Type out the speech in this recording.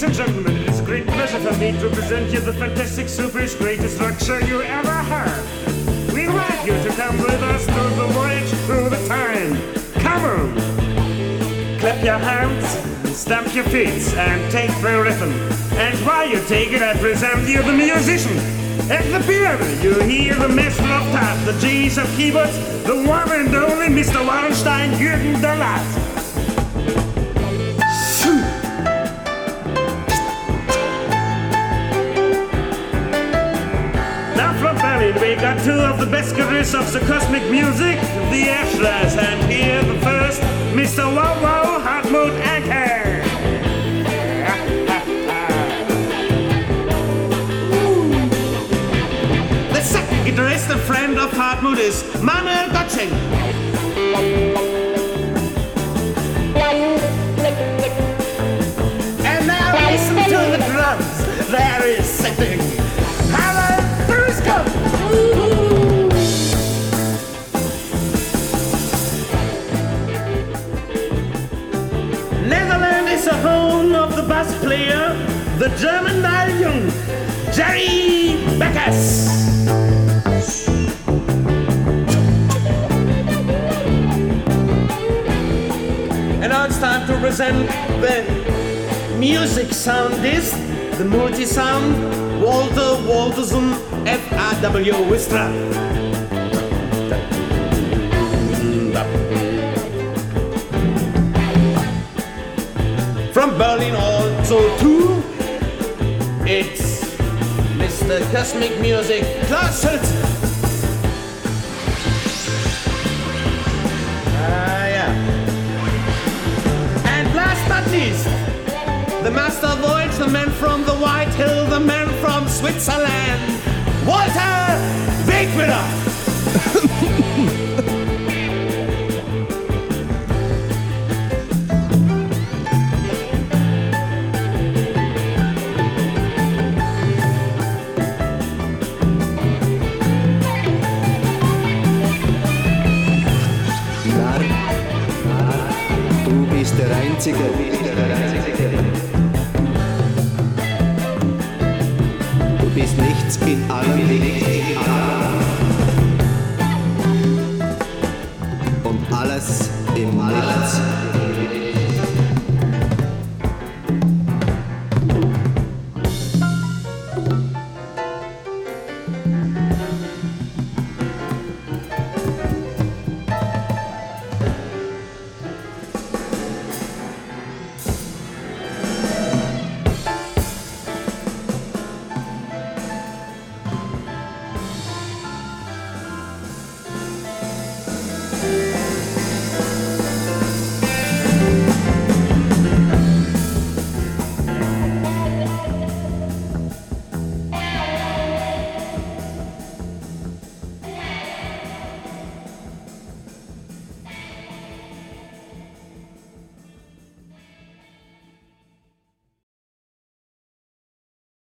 and gentlemen, it is a great pleasure for me to present you the fantastic, super greatest rock show you ever heard. We invite you to come with us through the voyage through the time. Come on! Clap your hands, stamp your feet, and take the rhythm. And while you take it, I present you the musician. At the piano, you hear the master of tap, the G's of keyboards, the one and only Mr. Wallenstein, Jürgen Dollars. We got two of the best guitarists of the cosmic music, the Ashlers, and here the first, Mr. Wow Wow Hartmut Acker. The second guitarist and friend of Hartmut is Manuel Gottsing. And now listen to the drums. There is sitting Harald Periscope. Netherlands is the home of the bass player, the German Neil Young, Jerry Beckers. And now it's time to present the music soundist, the multi-sound, Walter Walterson, FAW Wistra. From Berlin also too, it's Mr. Cosmic Music, Klaus Hülsen. Yeah. And last but least, the master of voyage, the man from the White Hill, the man from Switzerland, Walter Wegwiller. Du bist der Einzige. Du bist nichts in aller Licht.